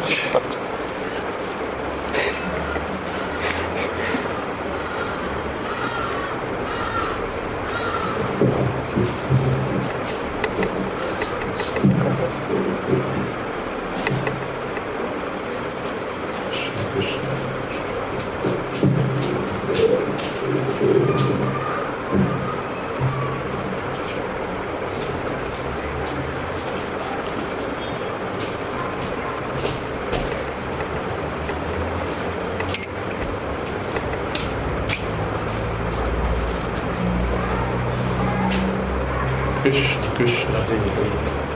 Krishna, Krishna, Hare Hare.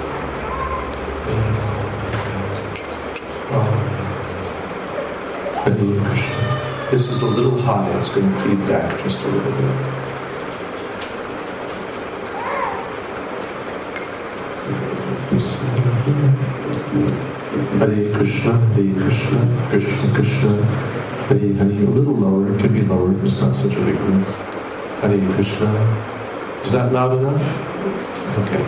Hare Krishna. This is a little high, it's going to feed back just a little bit. Hare Krishna, Hare Krishna, Krishna Krishna, Hare Hare. A little lower, it can be lower, there's not such a big room. Hare Krishna. Is that loud enough? Okay.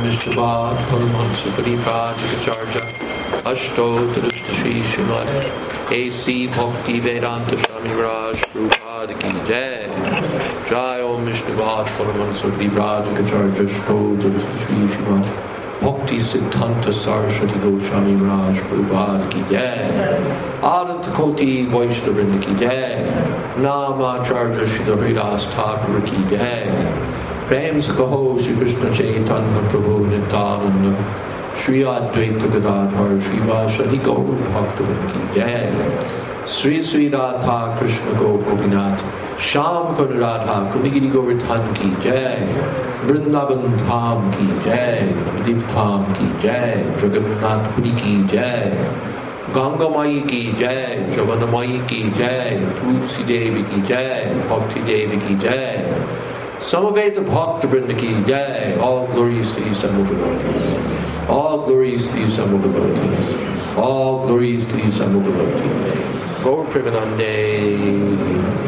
Mishnabad Paramahansa Paripajikacharya Ashto Shri Srimad A.C. Bhakti Vedanta Swami Raj Prabhupada Ki Jai. Jai Om Mishnabad Paramahansa Paripajikacharya Ashto Shri Srimad Bhakti Siddhanta Saraswati Goswami Raj Prabhupada Ki Jai. Adanta Koti Vaishnavrinda Ki Jai. Namacharya Shri Haridas Thakur Ki Jai. Prem Kaho Shri Krishna Chaitanya Prabhu Nityananda Shri Advaita Gadadhar Shri Vasadi Gaur Bhaktivinoda Ki Jai. Sri Sri Radha Krishna Gopinath Sham Karna Radha Kunigiri Govardhan Ki Jai. Vrindavan Dham Ki Jai. Vidip Dham Ki Jai. Jagannath Puri Ki Jai. Ganga Mai Ki Jai. Javana Mai Ki Jai. Tulsi Devi Ki Jai. Bhakti Devi Ki Jai. Samaveta Bhakta Vrinda Ki Jai. All glories to the assembled devotees. All glories to the assembled devotees. All glories to the assembled devotees. Gaur Premanande.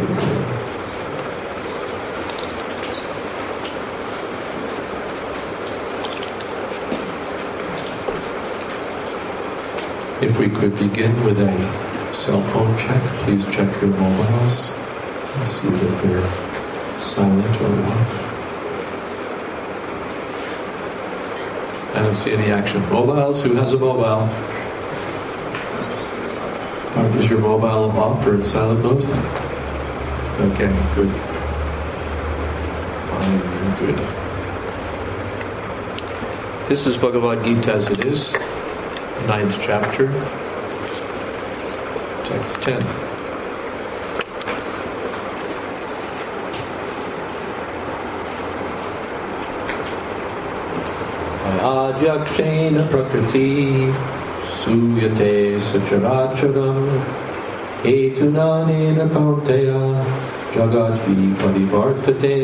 If we could begin with a cell phone check, please check your mobiles and see that they're silent or off. I don't see any action. Mobiles? Who has a mobile? Is your mobile off or in silent mode? Okay, good. Good. This is Bhagavad Gita as it is, 9th chapter, text 10. Ajakshena prakriti suyate sacharacharam etunanena kaunteya jagatvi parivartate.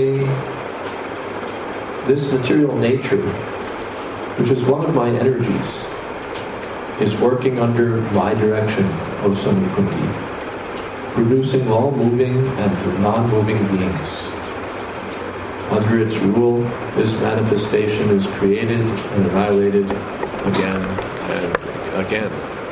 This material nature, which is one of my energies, is working under my direction, O son of Kunti, producing all moving and non-moving beings. Under its rule, this manifestation is created and annihilated again and again.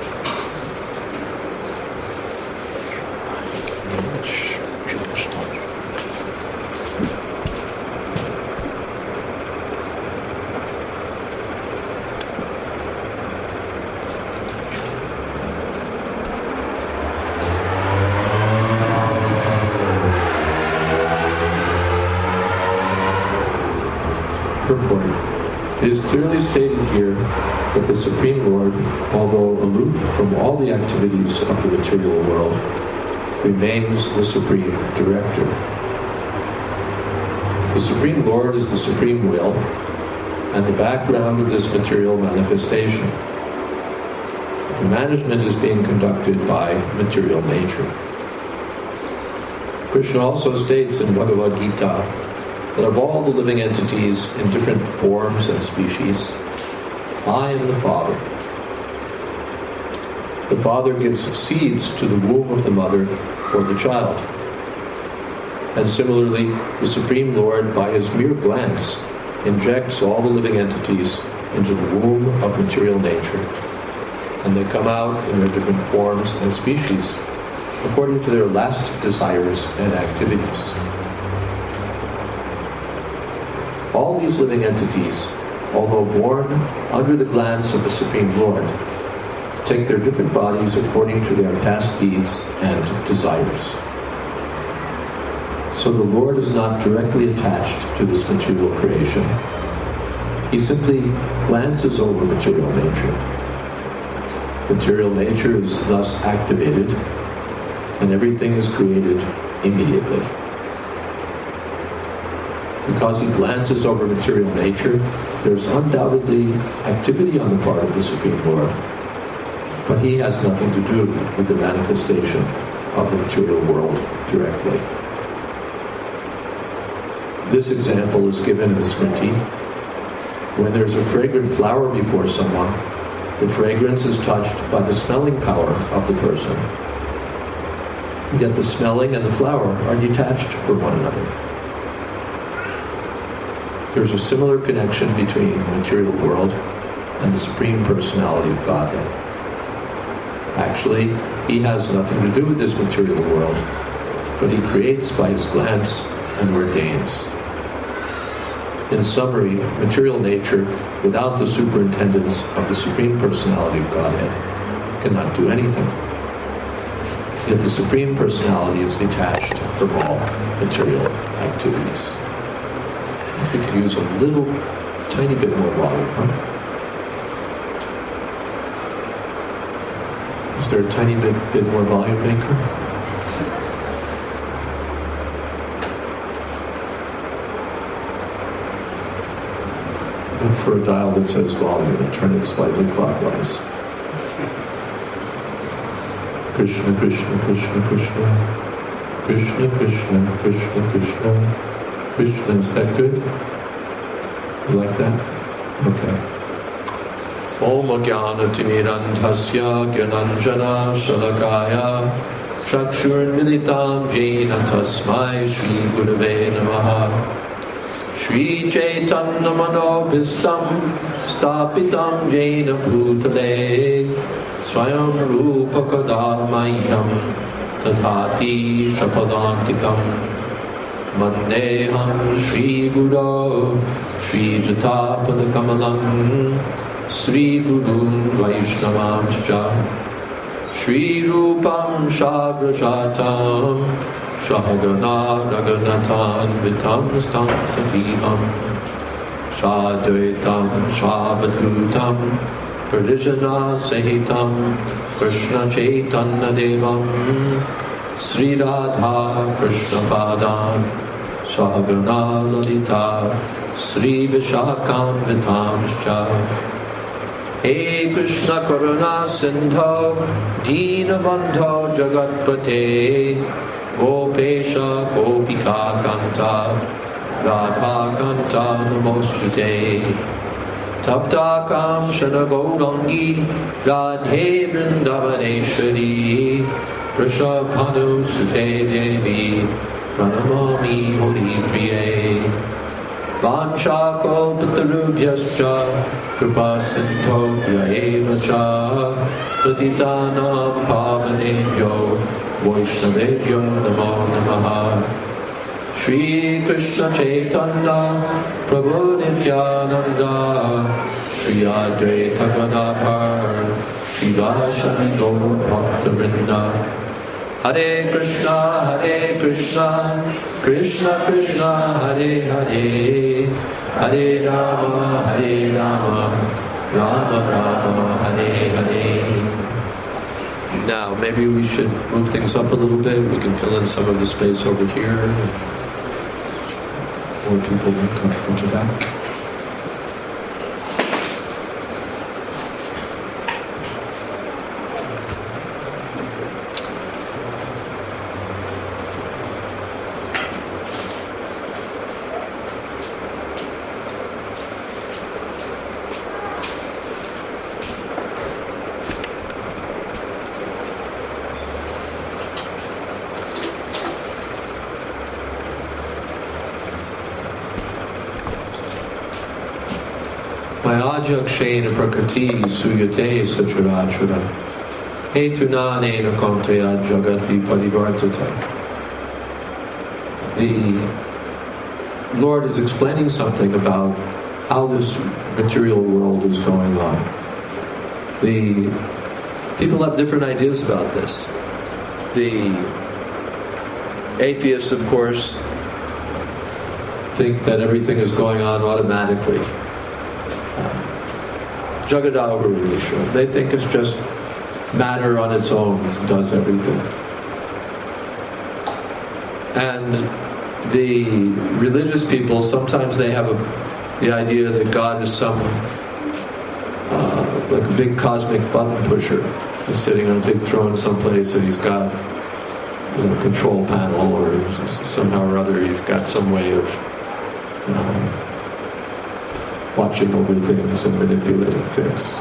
It is clearly stated here that the Supreme Lord, although aloof from all the activities of the material world, remains the Supreme Director. The Supreme Lord is the Supreme Will and the background of this material manifestation. The management is being conducted by material nature. Krishna also states in Bhagavad Gita that of all the living entities in different forms and species, I am the Father. The Father gives seeds to the womb of the mother for the child. And similarly, the Supreme Lord, by his mere glance, injects all the living entities into the womb of material nature. And they come out in their different forms and species, according to their last desires and activities. All these living entities, although born under the glance of the Supreme Lord, take their different bodies according to their past deeds and desires. So the Lord is not directly attached to this material creation. He simply glances over material nature. Material nature is thus activated, and everything is created immediately. Because he glances over material nature, there's undoubtedly activity on the part of the Supreme Lord, but he has nothing to do with the manifestation of the material world directly. This example is given in the Smriti. When there's a fragrant flower before someone, the fragrance is touched by the smelling power of the person. Yet the smelling and the flower are detached from one another. there's a similar connection between the material world and the Supreme Personality of Godhead. Actually, he has nothing to do with this material world, but he creates by his glance and ordains. In summary, material nature, without the superintendence of the Supreme Personality of Godhead, cannot do anything. Yet the Supreme Personality is detached from all material activities. We could use a little, tiny bit more volume, huh? Is there a tiny bit more volume, Maker? Look for a dial that says volume and turn it slightly clockwise. Krishna, Krishna, Krishna, Krishna. Krishna, Krishna, Krishna, Krishna. Krishna, is that good? You like that? Okay. Om Jnana Timirandhasya Gyananjana Shalakaya Chakshurmilitam Jena Tasmai Shri Gurave Namaha Shri Chaitanya Manobhistam Stapitam Jena Bhutale Swayam Rupa Kadamayyam Tathati Shapadantikam Vandeham Shri Guru Shri Jatapada Kamalam Sri Guru Vaishnavamscha Shri Rupam Shagrajatam Shahagana Raganatan Vitam Stam Savivam Shadvetam Shabatutam Pradijana Sahitam Krishna Chaitanya Devam Sri Radha Krishna Padan Shahagana Lalita Sri Vishakam Vitamscha He Krishna Karuna Sindho Dinabandho Jagatpate Gopesha Gopika Kanta Radha Kanta Namostute Taptakam Shana Gaurangi Radhe Vrindavaneshwari Prishabhanu Sute Devi Pranamami Hari Priye Vanchakalpatarubhyascha Kripa Sindhobhya eva cha Patitanam Pavanebhyo Vaishnavebhyo Namo Namaha Shri Krishna Chaitanya Prabhu Nityananda Shri Advaita Gadadhar Shri Vaishnava Gaur Bhakta Hare Krishna, Krishna Krishna, Hare Hare, Hare Rama, Rama Rama, Hare Hare. Now, maybe we should move things up a little bit. We can fill in some of the space over here. More people will come from the back. Yakshena prakriti suyate sachurachura hetunanena kontaya jagat viparivartata. The Lord is explaining something about how this material world is going on. The people have different ideas about this. The atheists, of course, think that everything is going on automatically. Jagadavarunisha. They think it's just matter on its own does everything. And the religious people, sometimes they have the idea that God is some like a big cosmic button pusher. He's sitting on a big throne someplace and he's got a control panel, or somehow or other he's got some way of watching over things and manipulating things.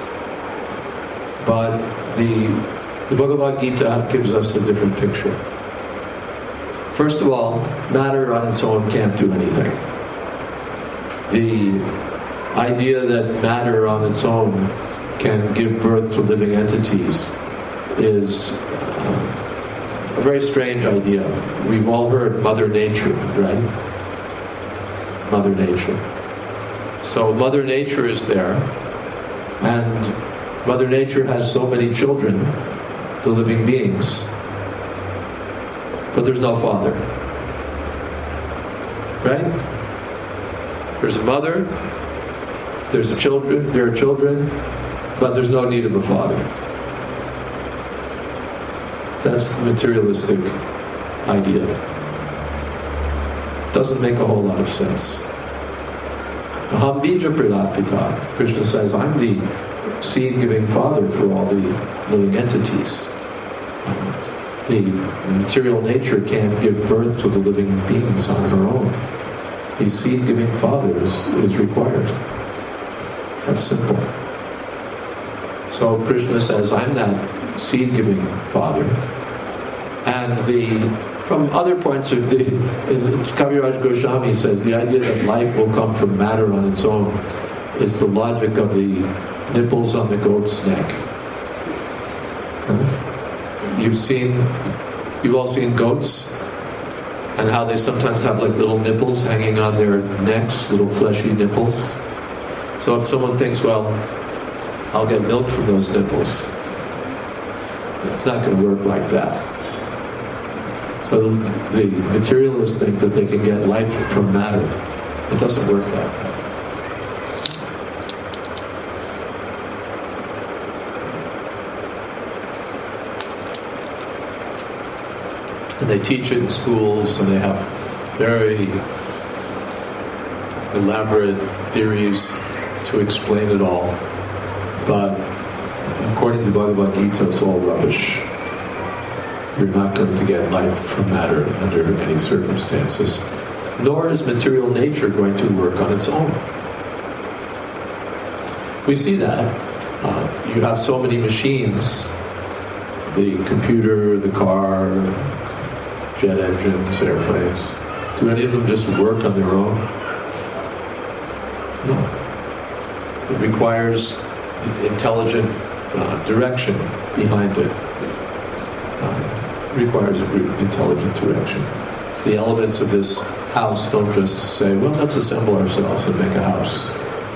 But the Bhagavad Gita gives us a different picture. First of all, matter on its own can't do anything. the idea that matter on its own can give birth to living entities is a very strange idea. We've all heard Mother Nature, right? Mother Nature. So Mother Nature is there, and Mother Nature has so many children, the living beings, but there's no father. Right? There's a mother, there are children, but there's no need of a father. That's the materialistic idea. Doesn't make a whole lot of sense. Aham bija pradapita. Krishna says, I'm the seed-giving father for all the living entities. The material nature can't give birth to the living beings on her own. The seed-giving father is required. That's simple. So Krishna says, I'm that seed-giving father. And from other points of Kaviraj Goswami says, the idea that life will come from matter on its own is the logic of the nipples on the goat's neck. You've all seen goats, and how they sometimes have like little nipples hanging on their necks, little fleshy nipples. So if someone thinks, well, I'll get milk from those nipples, it's not going to work like that. So the materialists think that they can get life from matter. It doesn't work that way. And they teach it in schools, and they have very elaborate theories to explain it all. But according to Bhagavad Gita, it's all rubbish. You're not going to get life from matter under any circumstances. Nor is material nature going to work on its own. We see that. You have so many machines, the computer, the car, jet engines, airplanes. Do any of them just work on their own? No. It requires intelligent direction behind it. Requires intelligent direction. The elements of this house don't just say, well, let's assemble ourselves and make a house.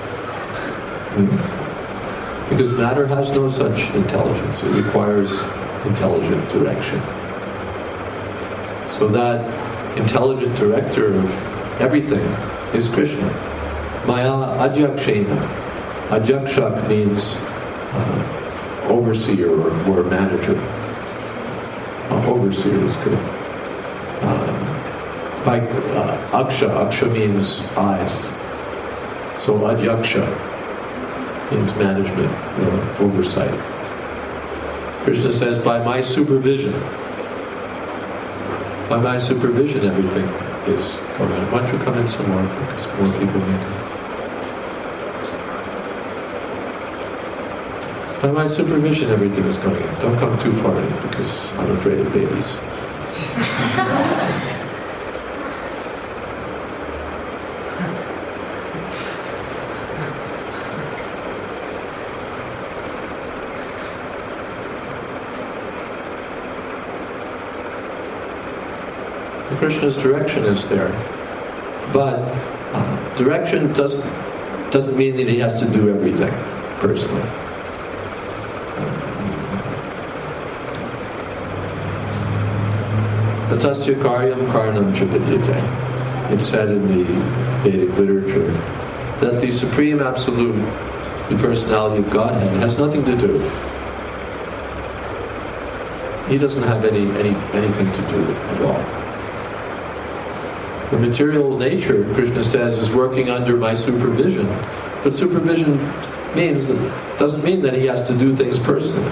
Because matter has no such intelligence. It requires intelligent direction. So that intelligent director of everything is Krishna. Maya Adyakshena. Adyaksha means overseer or manager. Overseer is good. Aksha means eyes. So Adyaksha means management or oversight. Krishna says, by my supervision, everything is going on. Why don't you come in some more, because more people need to. By my supervision, everything is going in. Don't come too far in, because I'm afraid of babies. Krishna's direction is there, but direction doesn't mean that he has to do everything personally. Tatasya karyam karanam cha vidyate. It's said in the Vedic literature that the Supreme Absolute, the personality of Godhead, has nothing to do. He doesn't have anything to do at all. The material nature, Krishna says, is working under my supervision. But supervision doesn't mean that he has to do things personally.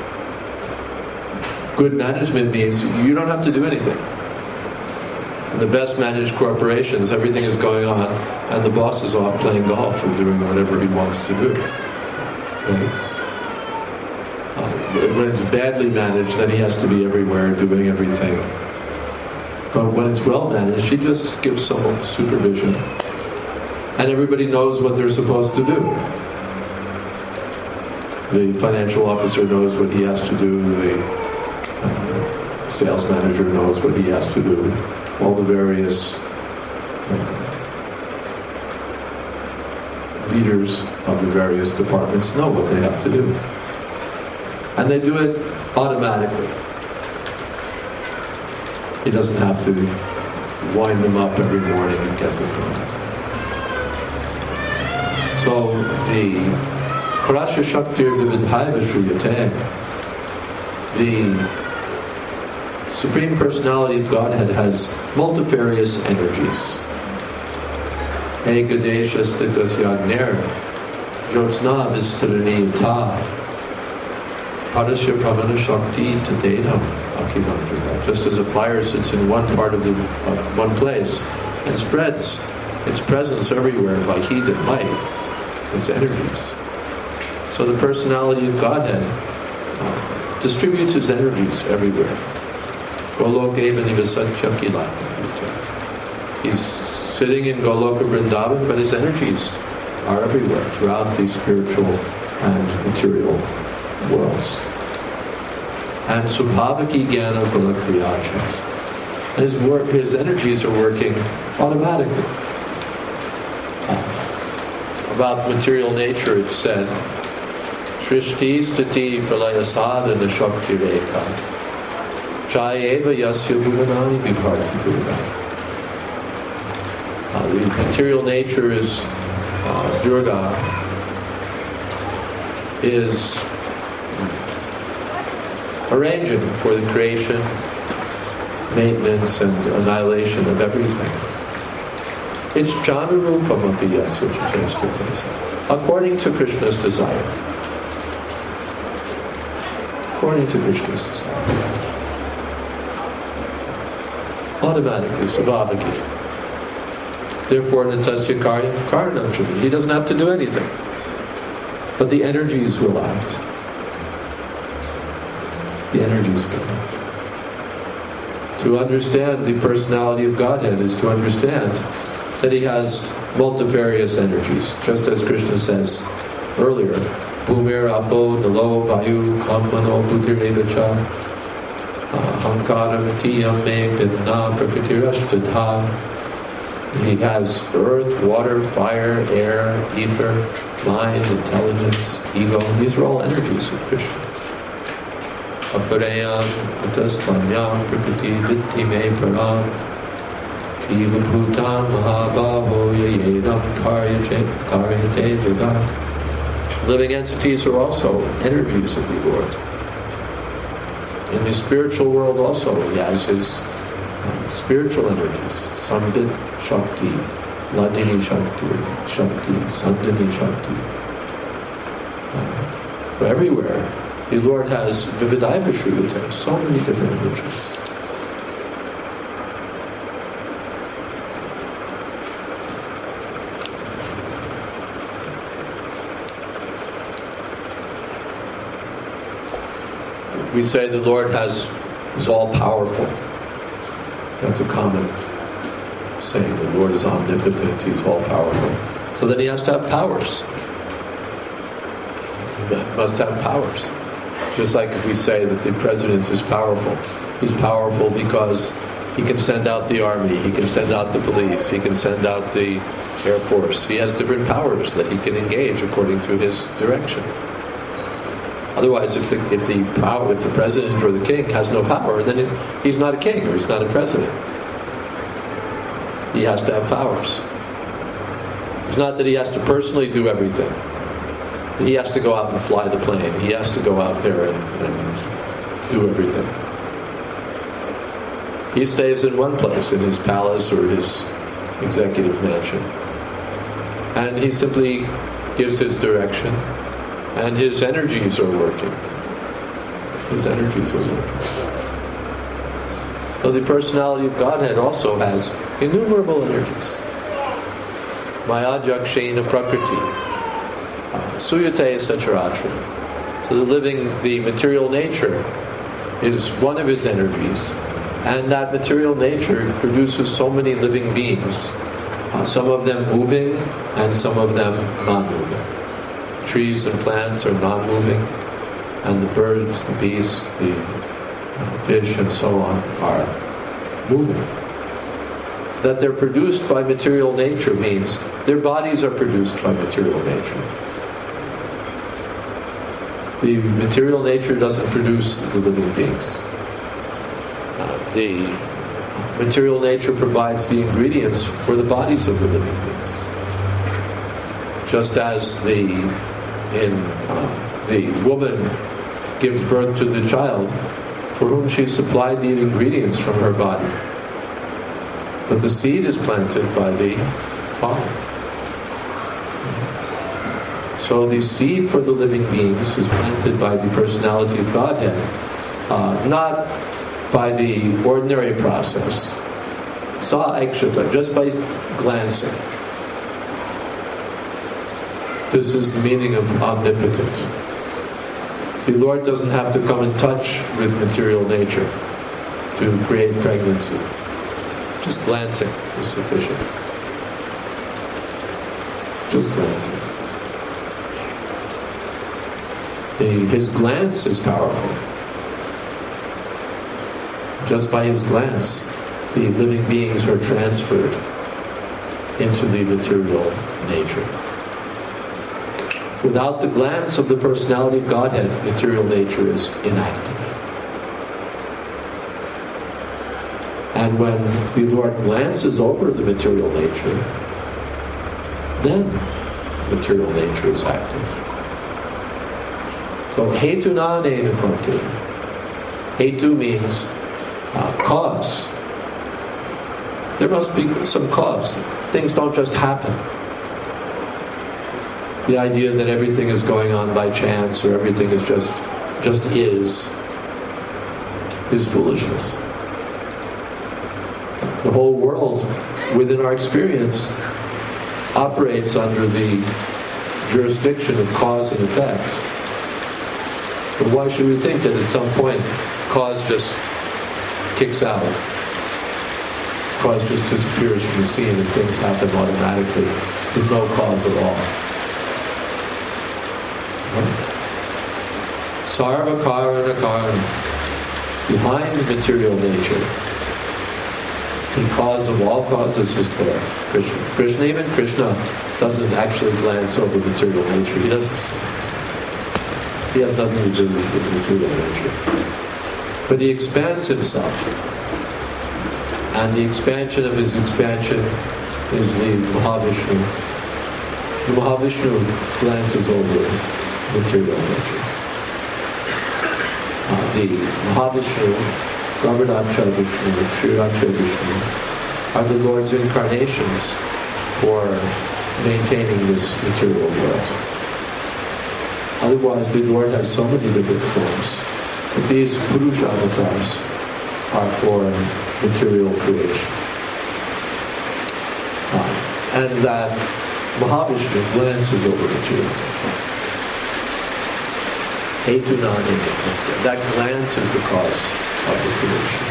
Good management means you don't have to do anything. In the best managed corporations, everything is going on, and the boss is off playing golf or doing whatever he wants to do. Right? When it's badly managed, then he has to be everywhere doing everything. But when it's well managed, he just gives some supervision. And everybody knows what they're supposed to do. The financial officer knows what he has to do. The sales manager knows what he has to do. All the various leaders of the various departments know what they have to do. And they do it automatically. He doesn't have to wind them up every morning and get them done. So the Parasya Shaktir Vividhaiva Shruyate, the Supreme Personality of Godhead has multifarious energies. Ekadesha Stitasyagnir Jyotsna Vistaraniyata Parasya Pravana Shakti Tadena Akivandriya. Just as a fire sits in one part of one place and spreads its presence everywhere by heat and light, its energies. So the personality of Godhead distributes his energies everywhere. Goloka Nivasatya Kilaka. He's sitting in Goloka Vrindavan, but his energies are everywhere throughout the spiritual and material worlds. And Subhavaki Jnana Balakriyacha. His energies are working automatically. About material nature, it's said, Shrishti Stiti Pralaya Sadhana Shakti Reka Jayeva Yasya Bhuvanani Viparti Durga. The material nature is Durga is arranging for the creation, maintenance, and annihilation of everything. It's Janurupam Api Yasya Chiteshthatesa, according to Krishna's desire. According to Krishna's desire. Automatically, Svabhavaki. Therefore, Natasya Karyam Karanam Shubhi. He doesn't have to do anything. But the energies will act. The energies will act. To understand the personality of Godhead is to understand that he has multifarious energies. Just as Krishna says earlier, Bhumir Apo Nalo Vayu Kamano Buddhirevacha Ankara Matiyam Me Vidna Prakritirashtadha. He has earth, water, fire, air, ether, mind, intelligence, ego. These are all energies of Krishna. Aparayam, Atastvanyam, Prakriti, Vitti Me Param, Jiva Bhutam, Mahabhavo, Yayedam, Taryate, Jagat. Living entities are also energies of the Lord. In the spiritual world also, he has his spiritual energies. Sambit Shakti, Ladini Shakti, Sandini Shakti. Everywhere, the Lord has Vividhaiva Shruyate, so many different energies. We say the Lord is all powerful. That's a common saying. The Lord is omnipotent, he's all powerful. So then he has to have powers. He must have powers. Just like if we say that the president is powerful. He's powerful because he can send out the army, he can send out the police, he can send out the Air Force. He has different powers that he can engage according to his direction. Otherwise, if the president or the king has no power, then he's not a king or he's not a president. He has to have powers. It's not that he has to personally do everything. He has to go out and fly the plane. He has to go out there and do everything. He stays in one place, in his palace or his executive mansion. And he simply gives his direction. And his energies are working. His energies are working. So the personality of Godhead also has innumerable energies. Mayajakshena Prakriti. Suyate Sacharatra. So the material nature is one of his energies. And that material nature produces so many living beings Some of them moving and some of them non-moving. Trees and plants are non-moving, and the birds, the beasts, the fish and so on are moving. That they're produced by material nature means their bodies are produced by material nature. The material nature doesn't produce the living beings. The material nature provides the ingredients for the bodies of the living beings. Just as the woman gives birth to the child for whom she supplied the ingredients from her body. But the seed is planted by the Father. So the seed for the living beings is planted by the personality of Godhead, not by the ordinary process. Sa aikshata, just by glancing. This is the meaning of omnipotent. The Lord doesn't have to come in touch with material nature to create pregnancy. Just glancing is sufficient. Just glancing. His glance is powerful. Just by his glance, the living beings are transferred into the material nature. Without the glance of the personality of Godhead, material nature is inactive. And when the Lord glances over the material nature, then material nature is active. So, hetu nane nupantu. Hetu means cause. There must be some cause. Things don't just happen. The idea that everything is going on by chance or everything is just is foolishness. The whole world within our experience operates under the jurisdiction of cause and effect. But why should we think that at some point cause just kicks out? Cause just disappears from the scene and things happen automatically with no cause at all. Sarva karana karana. Behind material nature, the cause of all causes is there. Krishna, even Krishna doesn't actually glance over material nature. He has nothing to do with material nature. But he expands himself. And the expansion of his expansion is the Mahavishnu. The Mahavishnu glances over material nature. The Mahavishnu, Govardhana Vishnu, Sriraksha Vishnu are the Lord's incarnations for maintaining this material world. Otherwise, the Lord has so many different forms. But these Purusha avatars are for material creation. And that Mahavishnu glances over material nature. Hetunani, that glance is the cause of the creation.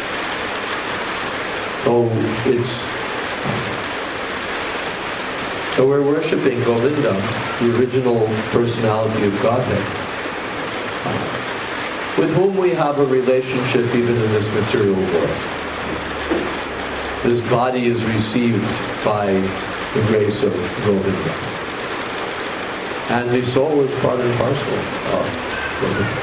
So we're worshipping Govinda, the original personality of Godhead, with whom we have a relationship even in this material world. This body is received by the grace of Govinda. And the soul is part and parcel of Govinda.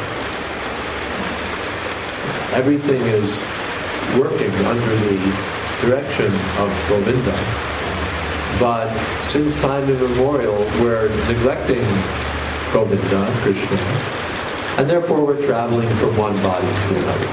Everything is working under the direction of Govinda. But since time immemorial, we're neglecting Govinda, Krishna, and therefore we're traveling from one body to another.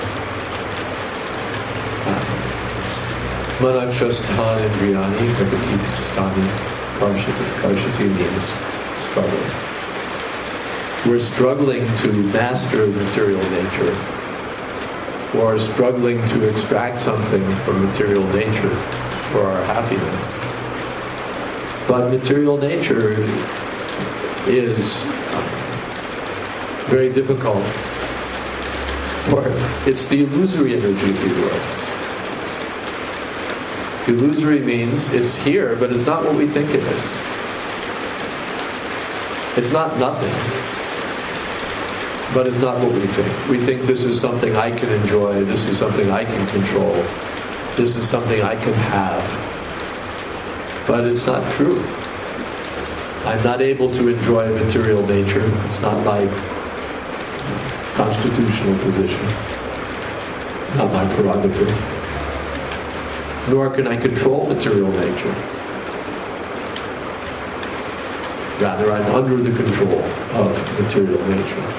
Manakshasthan Indriyani, Prakatitastani, Parshati means struggle. We're struggling to master material nature, or struggling to extract something from material nature for our happiness. But material nature is very difficult, or it's the illusory energy of the world. Illusory means it's here, but it's not what we think it is. It's not nothing, but it's not what we think. We think this is something I can enjoy, this is something I can control, this is something I can have. But it's not true. I'm not able to enjoy material nature. It's not my constitutional position, not my prerogative. Nor can I control material nature. Rather, I'm under the control of material nature.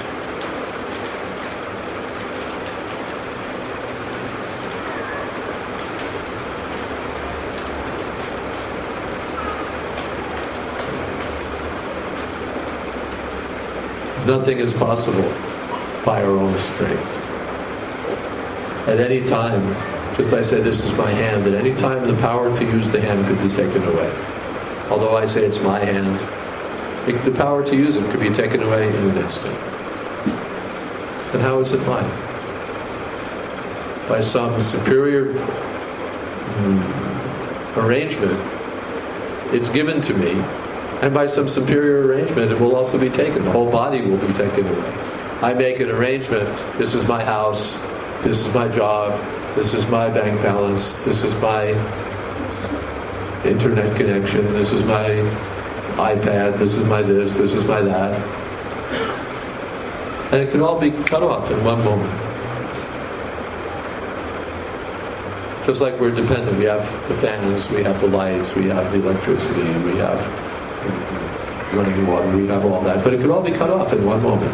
Nothing is possible by our own strength. At any time, just I said this is my hand, at any time the power to use the hand could be taken away. Although I say it's my hand, the power to use it could be taken away in an instant. And how is it mine? By some superior arrangement, it's given to me, and by some superior arrangement it will also be taken. The whole body will be taken away. I make an arrangement, this is my house, this is my job, this is my bank balance, this is my internet connection, this is my iPad, this is my this is my that. And it can all be cut off in one moment. Just like we're dependent, we have the fans, we have the lights, we have the electricity, we have running water, we have all that. But it can all be cut off in one moment.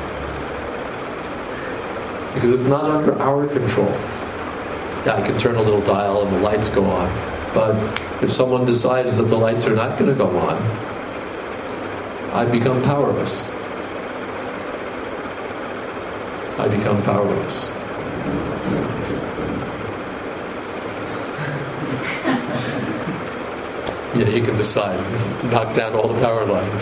Because it's not under our control. Yeah, I can turn a little dial and the lights go on. But if someone decides that the lights are not going to go on, I become powerless. I become powerless. Yeah, you can decide. Knock down all the power lines.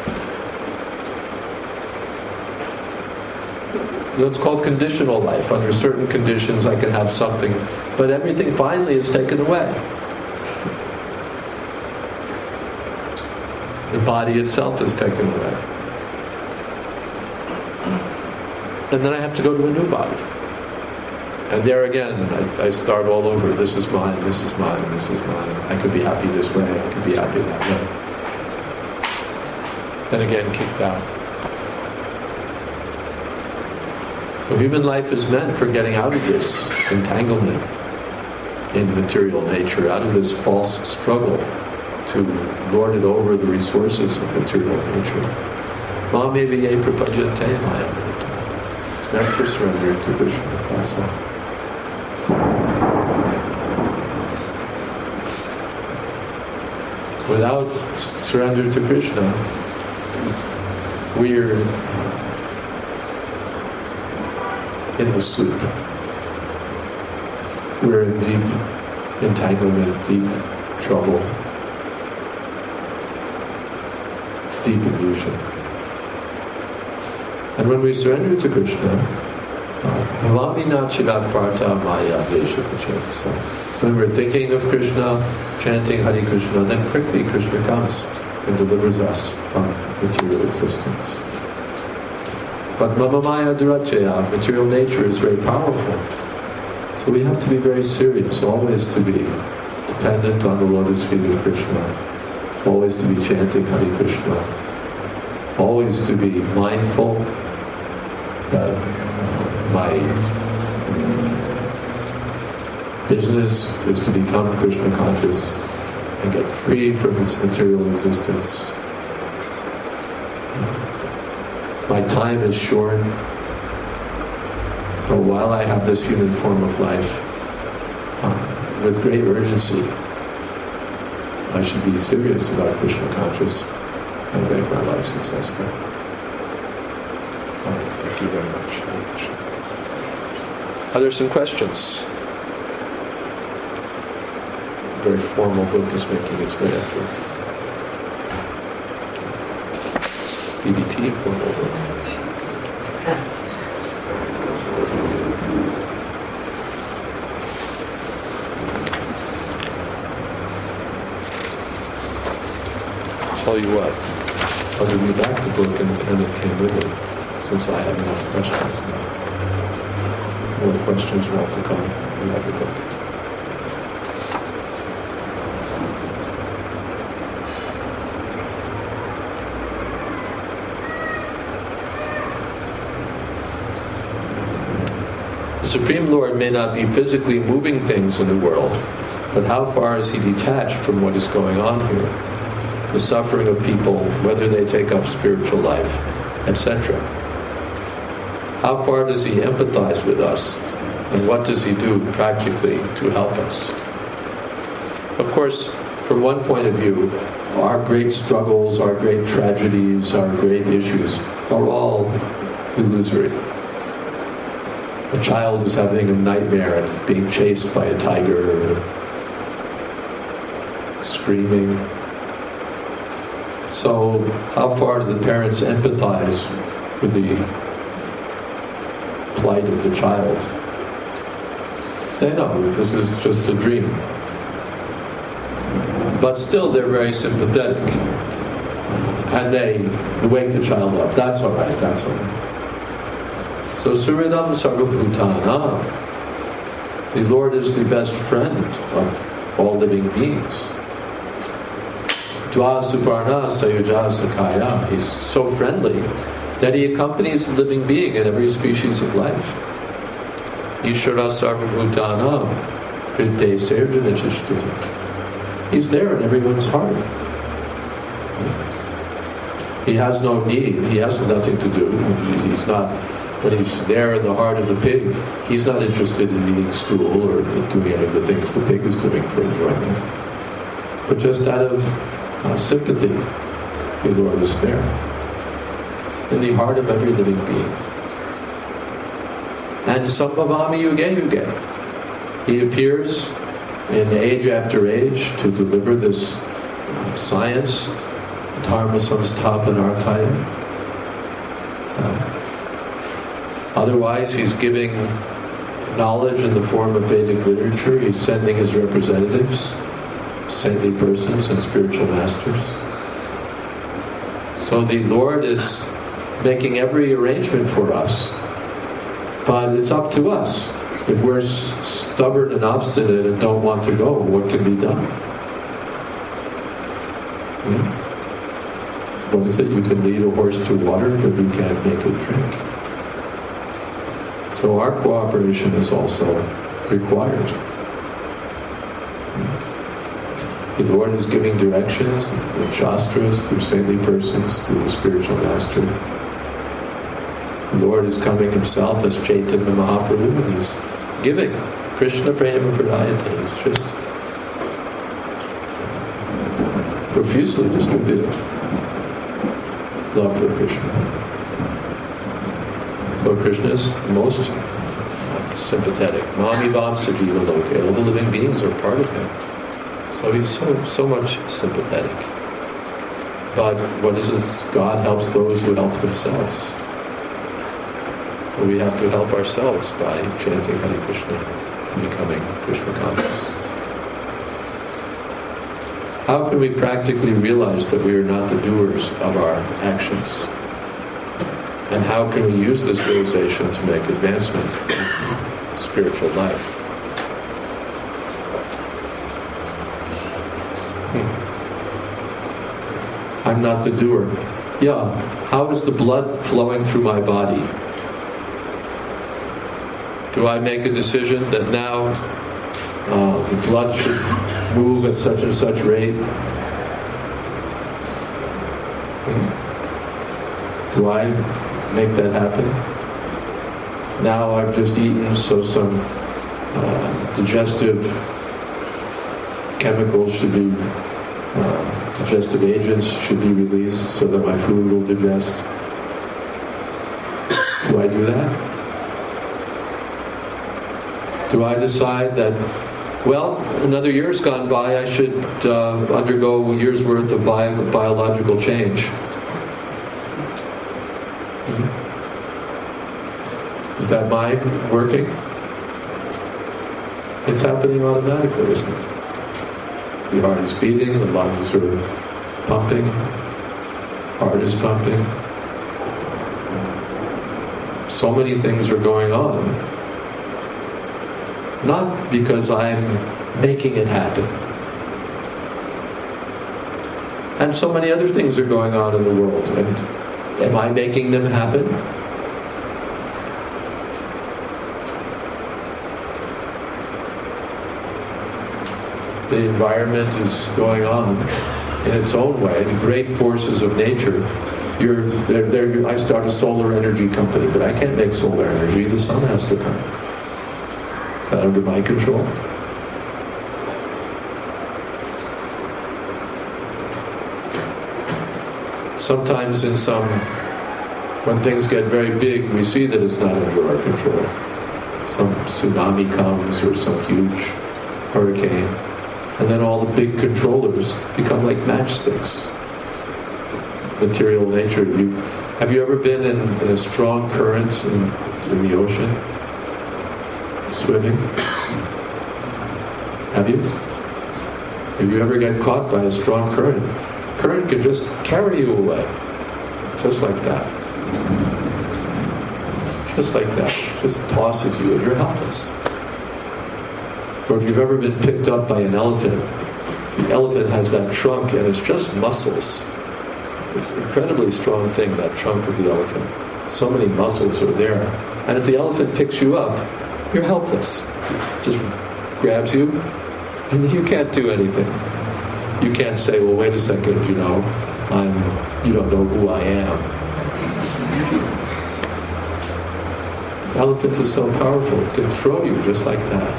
So it's called conditional life. Under certain conditions I can have something, but everything finally is taken away. The body itself is taken away. And then I have to go to a new body. And there again, I start all over. This is mine, this is mine, this is mine. I could be happy this way, I could be happy that way. Then again, kicked out. So human life is meant for getting out of this entanglement in material nature, out of this false struggle to lord it over the resources of material nature. Mameviye prapajante maya. It's meant for surrender to Krishna. That's all. Without surrender to Krishna, we're in the soup. We're in deep entanglement, deep trouble, deep illusion. And when we surrender to Krishna, when we're thinking of Krishna, chanting Hare Krishna, then quickly Krishna comes and delivers us from material existence. But Mamamaya Durachaya, material nature, is very powerful. So we have to be very serious, always to be dependent on the lotus feet of Krishna, always to be chanting Hare Krishna, always to be mindful that my business is to become Krishna conscious and get free from its material existence. My time is short, so while I have this human form of life, with great urgency, I should be serious about Krishna conscious and make my life successful. Thank you very much. Are there some questions? Very formal book is making its way up here. BBT, formal book. you what? I'll give you back the book and the pen that came with it, since I have enough questions now. More questions want to come. You have the book. The Supreme Lord may not be physically moving things in the world, but how far is he detached from what is going on here? The suffering of people, whether they take up spiritual life, etc. How far does he empathize with us, and what does he do practically to help us? Of course, from one point of view, our great struggles, our great tragedies, our great issues are all illusory. A child is having a nightmare and being chased by a tiger, screaming. So, how far do the parents empathize with the plight of the child? They know this is just a dream. But still, they're very sympathetic. And they wake the child up. That's all right, that's all right. So, Suridam Sarvabhutana, the Lord is the best friend of all living beings. Dva Suparna Sayuja Sakaya. He's so friendly that he accompanies the living being in every species of life. Ishvara Sarvabhutana Hritte Serdana Chishtiti. He's there in everyone's heart. He has no need. He has nothing to do. He's not... When he's there in the heart of the pig, he's not interested in eating stool or doing any of the things the pig is doing for enjoyment. But just out of sympathy, the Lord is there. In the heart of every living being. And Sambhavami Yuge Yuge. He appears in age after age to deliver this science, Dharma Samsthapanarthaya. Otherwise, he's giving knowledge in the form of Vedic literature. He's sending his representatives, saintly persons and spiritual masters. So the Lord is making every arrangement for us. But it's up to us. If we're stubborn and obstinate and don't want to go, what can be done? What is it? You can lead a horse to water, but you can't make it drink. So our cooperation is also required. The Lord is giving directions in Shastras, through saintly persons, through the spiritual master. The Lord is coming himself as Chaitanya Mahaprabhu, and he's giving Krishna Prema Pradayate. He's just profusely distributed love for Krishna. So Krishna is the most sympathetic. Mami Vam Sajiva Loke. All the living beings are part of him. So he's so much sympathetic. But what is it? God helps those who help themselves. But we have to help ourselves by chanting Hare Krishna and becoming Krishna conscious. How can we practically realize that we are not the doers of our actions? And how can we use this realization to make advancement in spiritual life? I'm not the doer. Yeah, how is the blood flowing through my body? Do I make a decision that now the blood should move at such and such rate? Do I make that happen? Now I've just eaten, so some digestive chemicals should be, digestive agents should be released so that my food will digest. Do I do that? Do I decide that, well, another year's gone by, I should undergo a year's worth of biological change? Is that mind working? It's happening automatically, isn't it? The heart is beating, the lungs are pumping, Heart is pumping. So many things are going on. Not because I'm making it happen. And so many other things are going on in the world. And am I making them happen? The environment is going on in its own way. The great forces of nature. I start a solar energy company, but I can't make solar energy. The sun has to come. Is that under my control? Sometimes when things get very big, we see that it's not under our control. Some tsunami comes or some huge hurricane, and then all the big controllers become like matchsticks. Material nature. Have you ever been in a strong current in the ocean? Swimming? Have you? Have you ever got caught by a strong current? Current can just carry you away. Just like that. Just like that. Just tosses you and you're helpless. Or if you've ever been picked up by an elephant, the elephant has that trunk and it's just muscles. It's an incredibly strong thing, that trunk of the elephant. So many muscles are there. And if the elephant picks you up, you're helpless. Just grabs you, and you can't do anything. You can't say, well, wait a second, you don't know who I am. Elephants are so powerful, it can throw you just like that.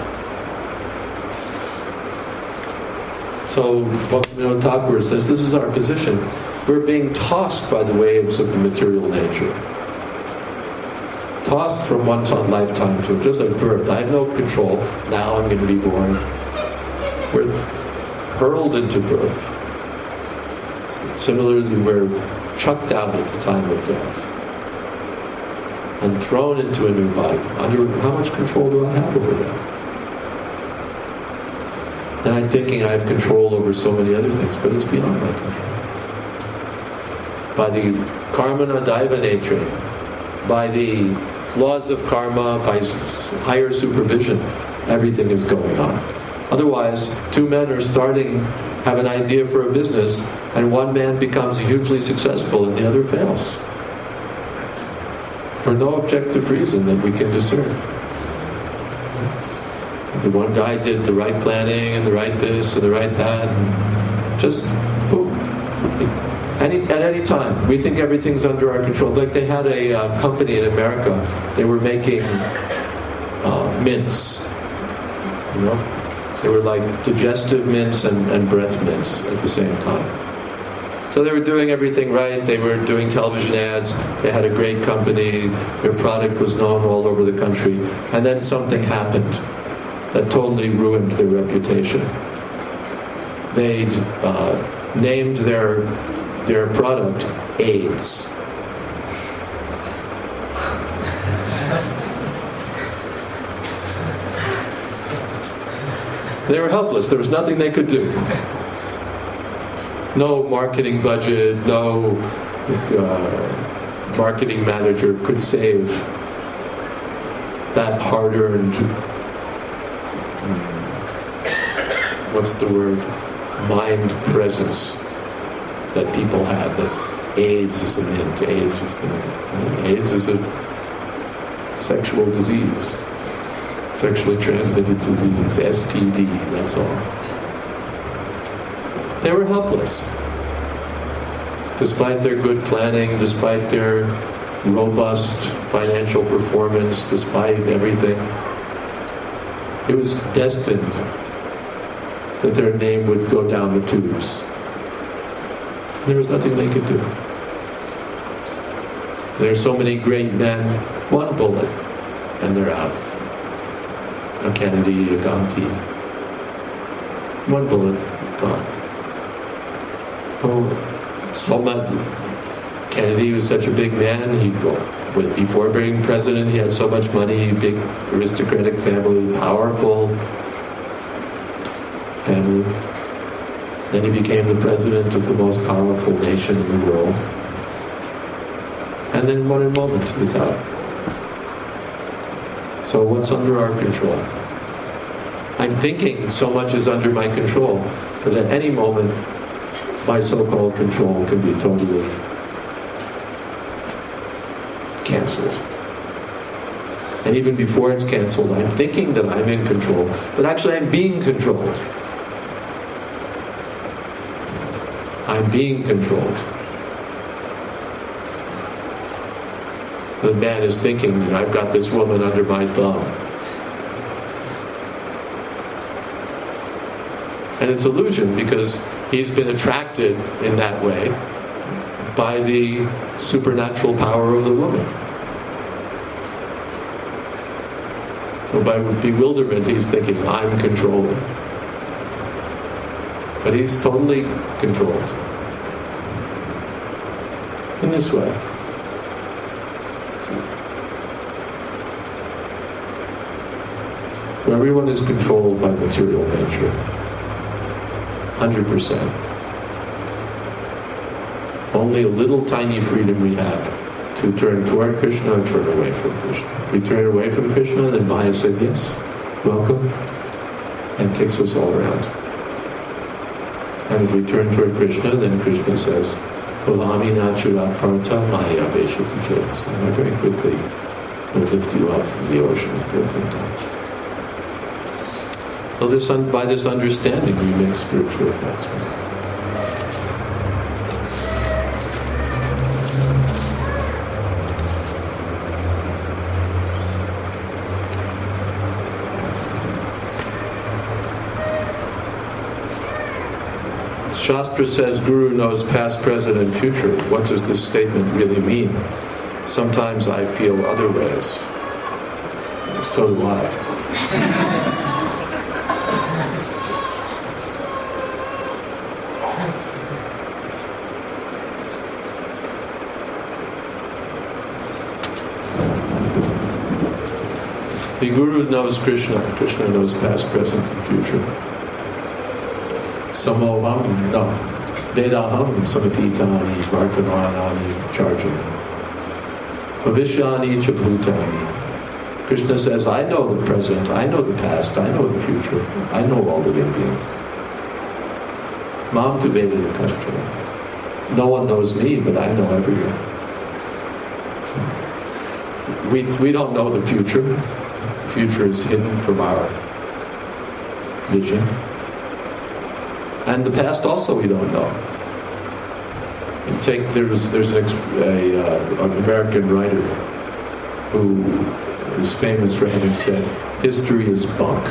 So, Bhaktivinoda Thakur says, this is our position. We're being tossed by the waves of the material nature. Tossed from one lifetime to just like birth. I have no control. Now I'm going to be born. We're hurled into birth. Similarly, we're chucked out at the time of death. And thrown into a new body. How much control do I have over that? And I'm thinking I have control over so many other things, but it's beyond my control. By the karma daiva nature, by the laws of karma, by higher supervision, everything is going on. Otherwise, two men are have an idea for a business, and one man becomes hugely successful and the other fails. For no objective reason that we can discern. The one guy did the right planning and the right this and the right that, and just boom. At any time, we think everything's under our control. Like they had a company in America, they were making mints. They were like digestive mints and breath mints at the same time. So they were doing everything right. They were doing television ads. They had a great company. Their product was known all over the country. And then something happened that totally ruined their reputation. They named their product AIDS. They were helpless. There was nothing they could do. No marketing budget, no marketing manager could save that hard-earned, what's the word, mind presence that people had, that AIDS is the mint, AIDS is the mint. AIDS is a sexual disease, sexually transmitted disease, STD, that's all. They were helpless. Despite their good planning, despite their robust financial performance, despite everything, it was destined that their name would go down the tubes. There was nothing they could do. There are so many great men, one bullet, and they're out. A Kennedy, a Gandhi. One bullet, gone. Oh, so much. Kennedy was such a big man. Before being president, he had so much money, big aristocratic family, powerful family. Then he became the president of the most powerful nation in the world. And then one moment is out. So what's under our control? I'm thinking so much is under my control, but at any moment, my so-called control can be totally cancelled. And even before it's cancelled, I'm thinking that I'm in control, but actually I'm being controlled. I'm being controlled. The man is thinking, I've got this woman under my thumb. And it's illusion because he's been attracted in that way by the supernatural power of the woman. So by bewilderment, he's thinking, I'm controlling. But he's totally controlled. In this way. Everyone is controlled by material nature. 100%. Only a little tiny freedom we have to turn toward Krishna and turn away from Krishna. We turn away from Krishna, then Maya says, yes, welcome, and kicks us all around. And if we turn toward Krishna, then Krishna says, Polami Nachurat Parta Maya Veshati Chirasana. Very quickly, we'll lift you up from the ocean of birth and death. So by this understanding, we make spiritual advancement. Shastra says Guru knows past, present, and future. What does this statement really mean? Sometimes I feel other ways. So do I. The Guru knows Krishna. Krishna knows past, present, and future. Samoham, no. Vedaham samatitani vartamanani charjani. Bhavishyani chabhutani. Krishna says, I know the present, I know the past, I know the future, I know all living beings. Mam tu vedana kashchana. No one knows me, but I know everyone. We don't know the future. The future is hidden from our vision. And the past also we don't know. There's an American writer who is famous for having said, history is bunk.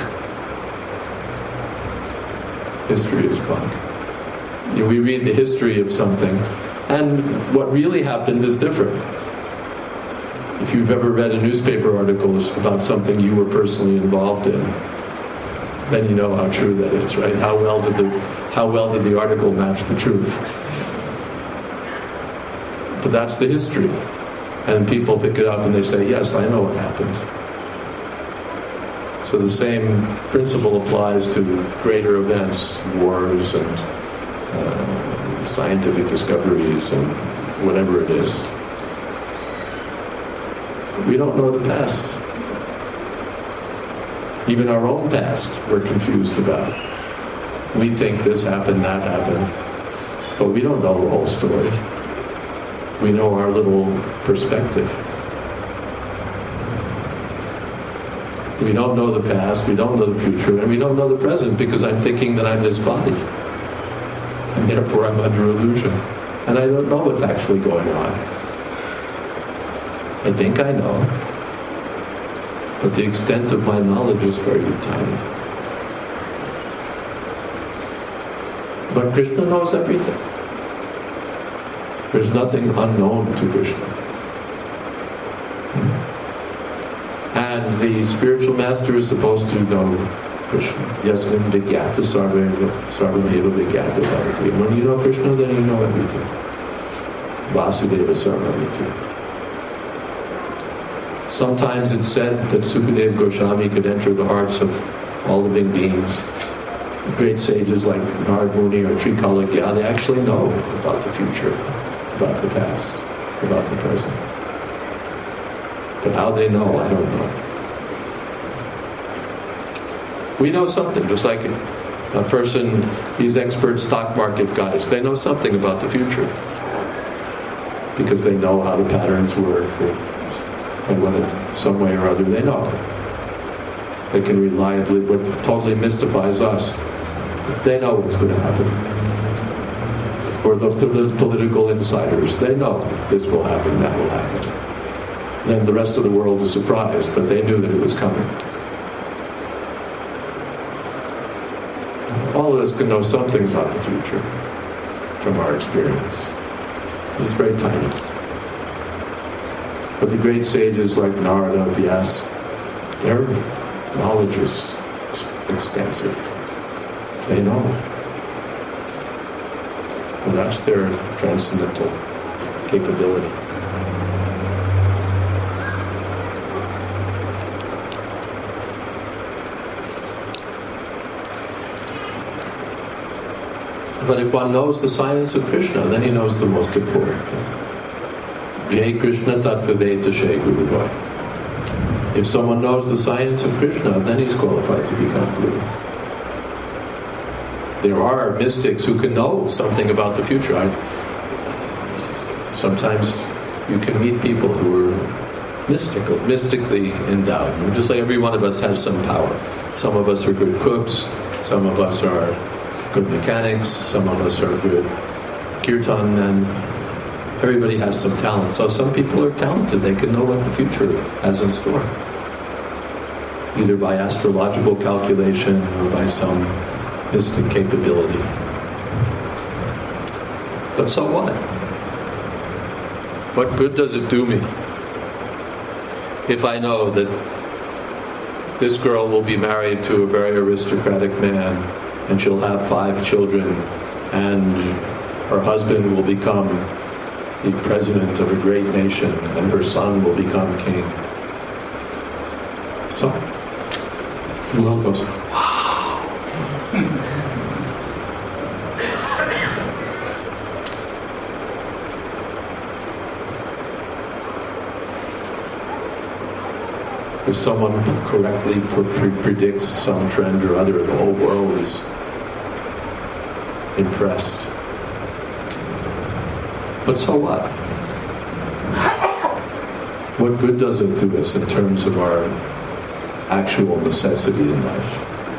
History is bunk. We read the history of something, and what really happened is different. If you've ever read a newspaper article about something you were personally involved in, then you know how true that is, right? How well did the article match the truth? But that's the history. And people pick it up and they say, yes, I know what happened. So the same principle applies to greater events, wars and scientific discoveries and whatever it is. We don't know the past. Even our own past we're confused about. We think this happened, that happened, but we don't know the whole story. We know our little perspective. We don't know the past, we don't know the future, and we don't know the present because I'm thinking that I'm this body. And therefore I'm under illusion. And I don't know what's actually going on. I think I know. But the extent of my knowledge is very tiny. But Krishna knows everything. There's nothing unknown to Krishna. And the spiritual master is supposed to know Krishna. Yasmin vigyata sarvameva vigyata bhavati. When you know Krishna, then you know everything. Vasudeva sarvamiti. Sometimes it's said that Sukadeva Goswami could enter the hearts of all living beings. Great sages like Narad Muni or Trikalagya, they actually know about the future, about the past, about the present. But how they know, I don't know. We know something, just like a person, these expert stock market guys, they know something about the future. Because they know how the patterns work, and whether some way or other they know. They can reliably, what totally mystifies us, they know what's going to happen. Or the political insiders, they know this will happen, that will happen. Then the rest of the world is surprised, but they knew that it was coming. All of us can know something about the future from our experience. It's very tiny. But the great sages like Narada, Vyasa, their knowledge is extensive. They know. And that's their transcendental capability. But if one knows the science of Krishna, then he knows the most important thing. Jai Krishna Tatvaveta Shai Guru Bhai. If someone knows the science of Krishna, then he's qualified to become Guru. There are mystics who can know something about the future. Sometimes you can meet people who are mystically endowed. Just like every one of us has some power. Some of us are good cooks, some of us are good mechanics, some of us are good kirtan, and everybody has some talent. So some people are talented, they can know what the future has in store. Either by astrological calculation or by some mystic capability. But so what? What good does it do me if I know that this girl will be married to a very aristocratic man and she'll have 5 children and her husband will become the president of a great nation and her son will become king? So, the world goes, wow. If someone correctly predicts some trend or other, the whole world is impressed. But so what? What good does it do us in terms of our actual necessity in life?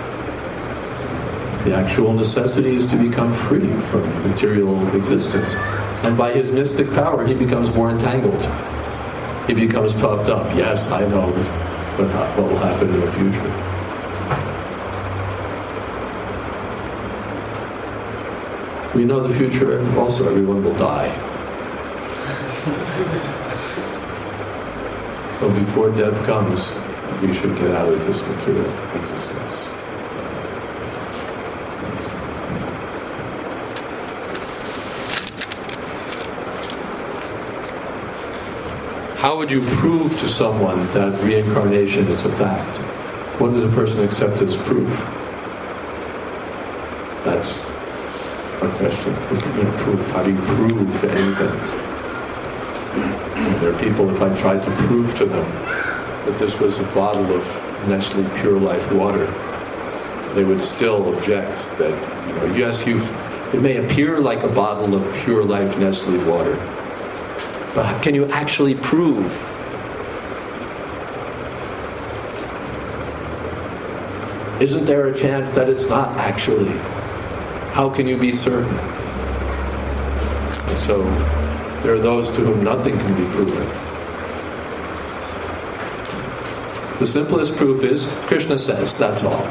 The actual necessity is to become free from material existence. And by his mystic power, he becomes more entangled. He becomes puffed up. Yes, I know what will happen in the future. We know the future, and also everyone will die. So before death comes, we should get out of this material existence. How would you prove to someone that reincarnation is a fact? What does a person accept as proof? That's a question. Proof. How do you prove anything? There are people, if I tried to prove to them that this was a bottle of Nestle Pure Life water, they would still object that, yes, it may appear like a bottle of Pure Life Nestle water, but can you actually prove? Isn't there a chance that it's not actually? How can you be certain? So there are those to whom nothing can be proven. The simplest proof is Krishna says, that's all.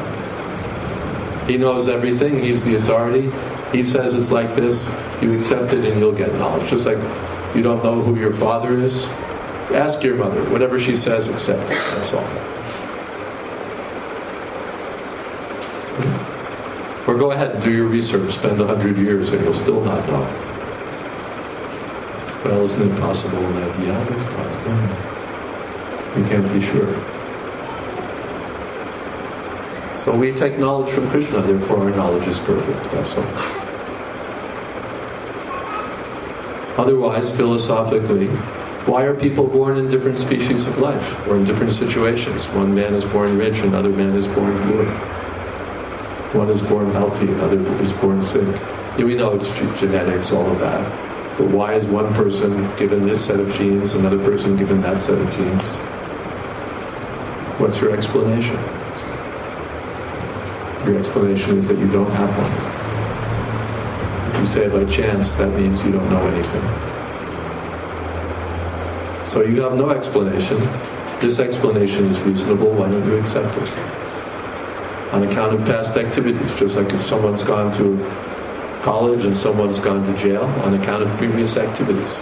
He knows everything, he's the authority. He says it's like this, you accept it and you'll get knowledge. Just like you don't know who your father is, ask your mother. Whatever she says, accept it. That's all. Or go ahead and do your research. Spend 100 years and you'll still not know. Well, isn't it possible that? Yeah, it's possible. You can't be sure. So we take knowledge from Krishna, therefore our knowledge is perfect. That's all. Otherwise, philosophically, Why are people born in different species of life or in different situations? One man is born rich, another man is born poor. One is born healthy, another is born sick. Yeah, we know it's genetics, all of that. But why is one person given this set of genes, another person given that set of genes? What's your explanation? Your explanation is that you don't have one. If you say by chance, that means you don't know anything. So you have no explanation. This explanation is reasonable. Why don't you accept it? On account of past activities, just like if someone's gone to college and someone's gone to jail, on account of previous activities.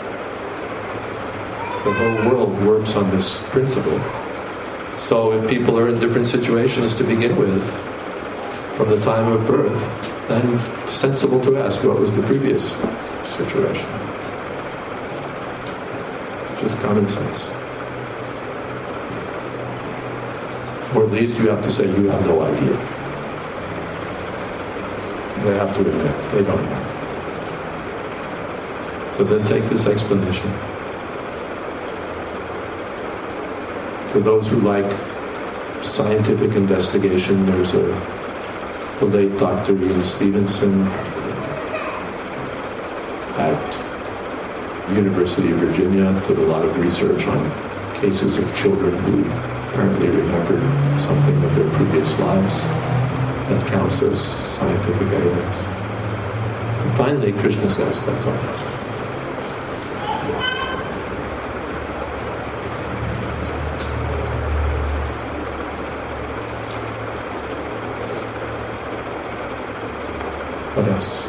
The whole world works on this principle. So if people are in different situations to begin with, from the time of birth, then it's sensible to ask, what was the previous situation? Just common sense. Or at least you have to say you have no idea. They have to admit they don't know. So then take this explanation. For those who like scientific investigation, there's the late Dr. Ian Stevenson at University of Virginia did a lot of research on cases of children who apparently remembered something of their previous lives. That counts as scientific evidence. And finally, Krishna says that's all. What else?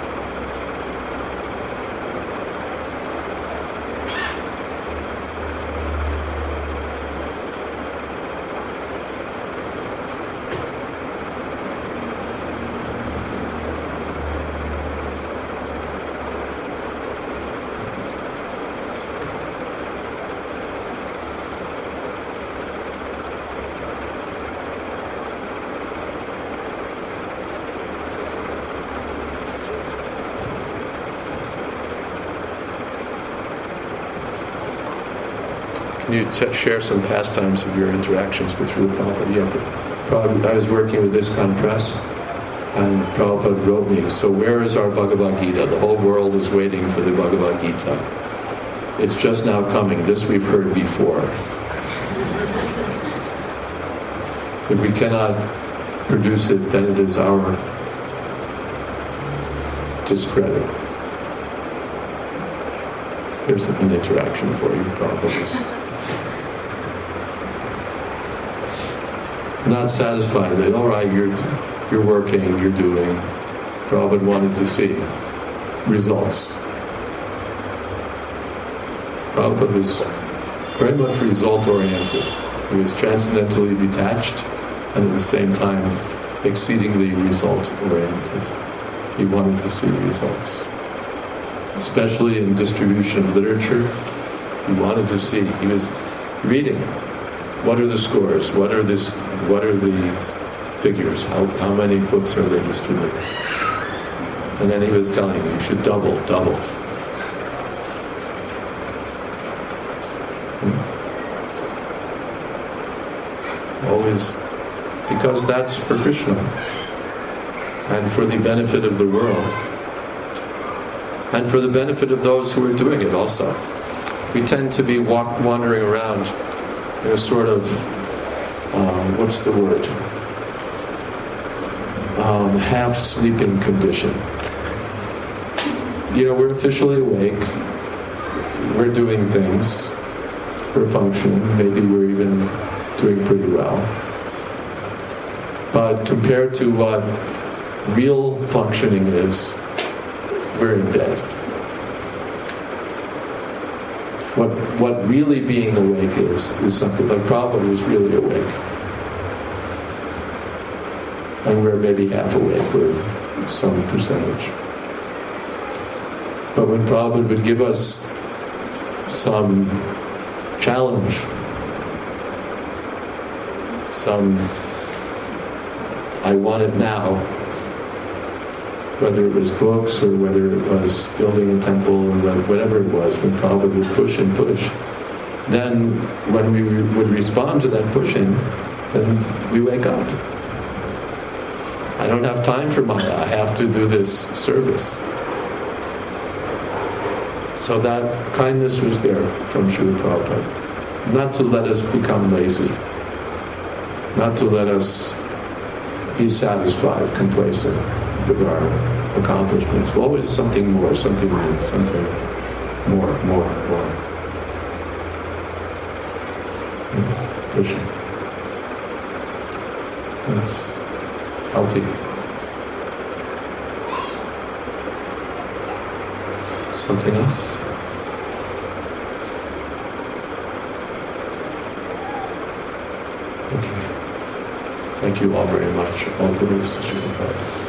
Can you share some pastimes of your interactions with Srila Prabhupada? Yeah, I was working with ISKCON Press, and Prabhupada wrote me, so where is our Bhagavad Gita? The whole world is waiting for the Bhagavad Gita. It's just now coming. This we've heard before. If we cannot produce it, then it is our discredit. Here's an interaction for you, Prabhupada. Not satisfied that, all right, you're working, you're doing. Prabhupada wanted to see results. Prabhupada was very much result-oriented. He was transcendentally detached and at the same time exceedingly result-oriented. He wanted to see results. Especially in distribution of literature, he wanted to see. He was reading. What are the scores? What are these figures? How many books are they distributing? And then he was telling you should double. Always, because that's for Krishna and for the benefit of the world and for the benefit of those who are doing it also. We tend to be wandering around in a sort of, what's the word? Half-sleeping condition. You know, we're officially awake, we're doing things, we're functioning, maybe we're even doing pretty well. But compared to what real functioning is, we're in bed. What really being awake is something like Prabhupada was really awake. And we're maybe half awake, or some percentage. But when Prabhupada would give us some challenge, some I want it now, whether it was books or whether it was building a temple or whatever it was, when Prabhupada would push and push, then when we would respond to that pushing, then we wake up. I don't have time for Maya, I have to do this service. So that kindness was there from Srila Prabhupada. Not to let us become lazy, not to let us be satisfied, complacent with our accomplishments. Always something more, something new, something more. Pushing. That's healthy. Something else? Okay. Thank you all very much. All glories to Srila Prabhupada.